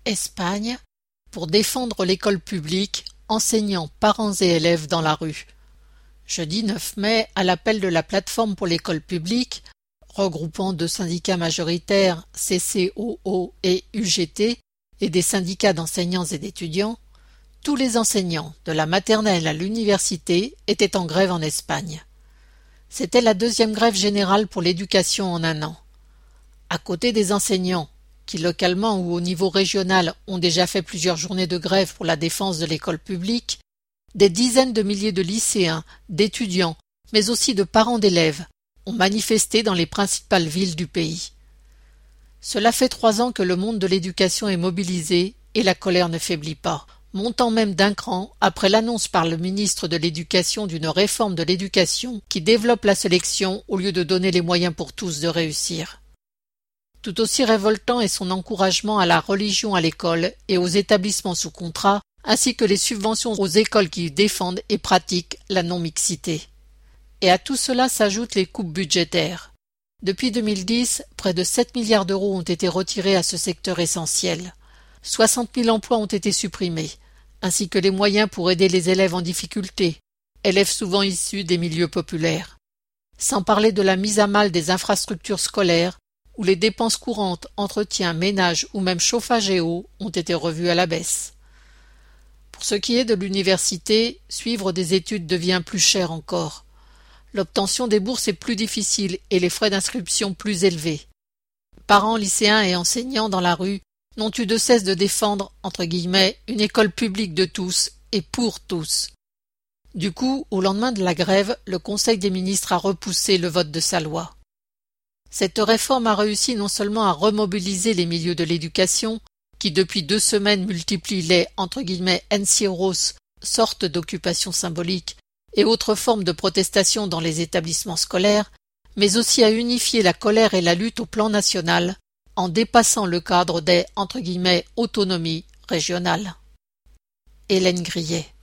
Espagne, pour défendre l'école publique, enseignants, parents et élèves dans la rue. Jeudi 9 mai, à l'appel de la Plateforme pour l'école publique, regroupant deux syndicats majoritaires, CCOO et UGT, et des syndicats d'enseignants et d'étudiants, tous les enseignants, de la maternelle à l'université, étaient en grève en Espagne. C'était la deuxième grève générale pour l'éducation en un an. À côté des enseignants, qui localement ou au niveau régional ont déjà fait plusieurs journées de grève pour la défense de l'école publique, des dizaines de milliers de lycéens, d'étudiants, mais aussi de parents d'élèves, ont manifesté dans les principales villes du pays. Cela fait 3 ans que le monde de l'éducation est mobilisé et la colère ne faiblit pas, montant même d'un cran après l'annonce par le ministre de l'Éducation d'une réforme de l'éducation qui développe la sélection au lieu de donner les moyens pour tous de réussir. Tout aussi révoltant est son encouragement à la religion à l'école et aux établissements sous contrat, ainsi que les subventions aux écoles qui défendent et pratiquent la non-mixité. Et à tout cela s'ajoutent les coupes budgétaires. Depuis 2010, près de 7 milliards d'euros ont été retirés à ce secteur essentiel. 60 000 emplois ont été supprimés, ainsi que les moyens pour aider les élèves en difficulté, élèves souvent issus des milieux populaires. Sans parler de la mise à mal des infrastructures scolaires, où les dépenses courantes, entretien, ménage ou même chauffage et eau ont été revues à la baisse. Pour ce qui est de l'université, suivre des études devient plus cher encore. L'obtention des bourses est plus difficile et les frais d'inscription plus élevés. Parents, lycéens et enseignants dans la rue n'ont eu de cesse de défendre, entre guillemets, une école publique de tous et pour tous. Du coup, au lendemain de la grève, le Conseil des ministres a repoussé le vote de sa loi. Cette réforme a réussi non seulement à remobiliser les milieux de l'éducation, qui depuis 2 semaines multiplient les, entre guillemets, encierros, sorte d'occupation symbolique, et autres formes de protestation dans les établissements scolaires, mais aussi à unifier la colère et la lutte au plan national, en dépassant le cadre des, entre guillemets, autonomies régionales. Hélène Grillet.